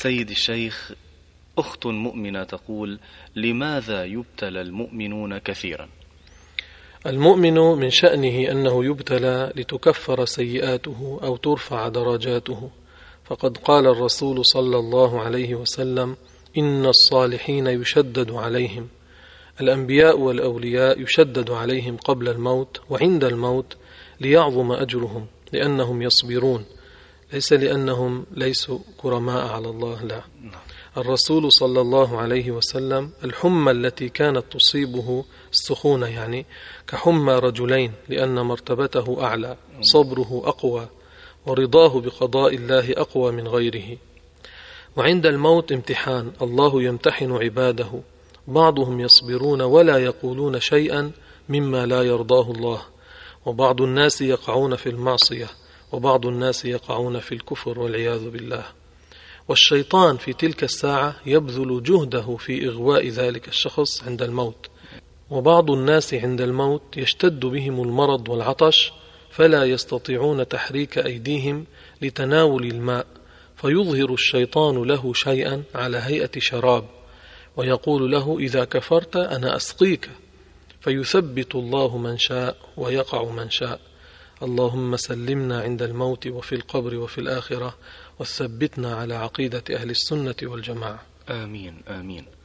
سيد الشيخ، أخت مؤمنة تقول: لماذا يبتلى المؤمنون كثيرا؟ المؤمن من شأنه أنه يبتلى لتكفر سيئاته أو ترفع درجاته، فقد قال الرسول صلى الله عليه وسلم: إن الصالحين يشدد عليهم، الأنبياء والأولياء يشدد عليهم قبل الموت وعند الموت ليعظم أجرهم، لأنهم يصبرون، ليس لأنهم ليسوا كرماء على الله، لا. الرسول صلى الله عليه وسلم الحمى التي كانت تصيبه السخونة يعني كحمى رجلين، لأن مرتبته أعلى، صبره أقوى، ورضاه بقضاء الله أقوى من غيره. وعند الموت امتحان، الله يمتحن عباده، بعضهم يصبرون ولا يقولون شيئا مما لا يرضاه الله، وبعض الناس يقعون في المعصية، وبعض الناس يقعون في الكفر والعياذ بالله. والشيطان في تلك الساعة يبذل جهده في إغواء ذلك الشخص عند الموت. وبعض الناس عند الموت يشتد بهم المرض والعطش، فلا يستطيعون تحريك أيديهم لتناول الماء، فيظهر الشيطان له شيئا على هيئة شراب، ويقول له: إذا كفرت أنا أسقيك، فيثبت الله من شاء ويقع من شاء. اللهم سلمنا عند الموت وفي القبر وفي الآخرة، وثبتنا على عقيدة أهل السنة والجماعة. آمين آمين.